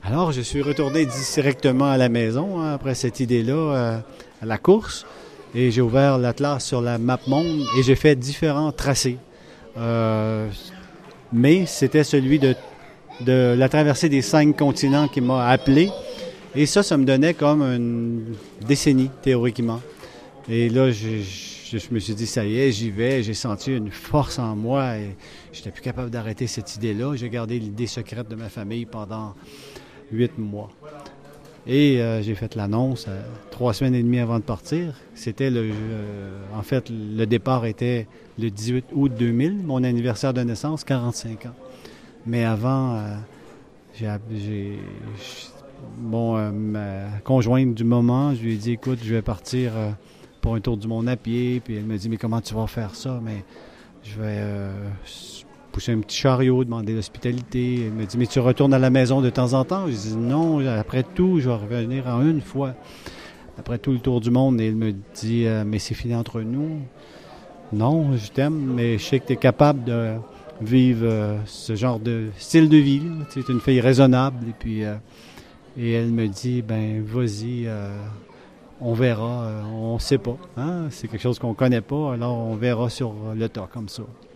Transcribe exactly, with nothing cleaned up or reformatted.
Alors, je suis retourné directement à la maison hein, après cette idée-là, euh, à la course. Et j'ai ouvert l'atlas sur la map monde et j'ai fait différents tracés. Euh, mais c'était celui de, de la traversée des cinq continents qui m'a appelé. Et ça, ça me donnait comme une décennie, théoriquement. Et là, je, je, je me suis dit, ça y est, j'y vais. J'ai senti une force en moi et j'étais plus capable d'arrêter cette idée-là. J'ai gardé l'idée secrète de ma famille pendant huit mois. Et euh, j'ai fait l'annonce euh, trois semaines et demie avant de partir. C'était le... Euh, en fait, le départ était le dix-huit août deux mille, mon anniversaire de naissance, quarante-cinq ans. Mais avant, euh, j'ai... j'ai bon, euh, ma conjointe du moment, je lui ai dit, écoute, je vais partir euh, pour un tour du monde à pied. Puis elle me dit, mais comment tu vas faire ça? Mais je vais... Euh, pousser un petit chariot, demander l'hospitalité. Elle me dit, mais tu retournes à la maison de temps en temps? Je dis, non, après tout, je vais revenir en une fois. Après tout le tour du monde, et elle me dit, euh, mais c'est fini entre nous. Non, je t'aime, mais je sais que tu es capable de vivre euh, ce genre de style de vie. Tu es une fille raisonnable. Et puis, euh, et elle me dit, ben vas-y, euh, on verra, euh, on ne sait pas. Hein? C'est quelque chose qu'on ne connaît pas, alors on verra sur le tas comme ça.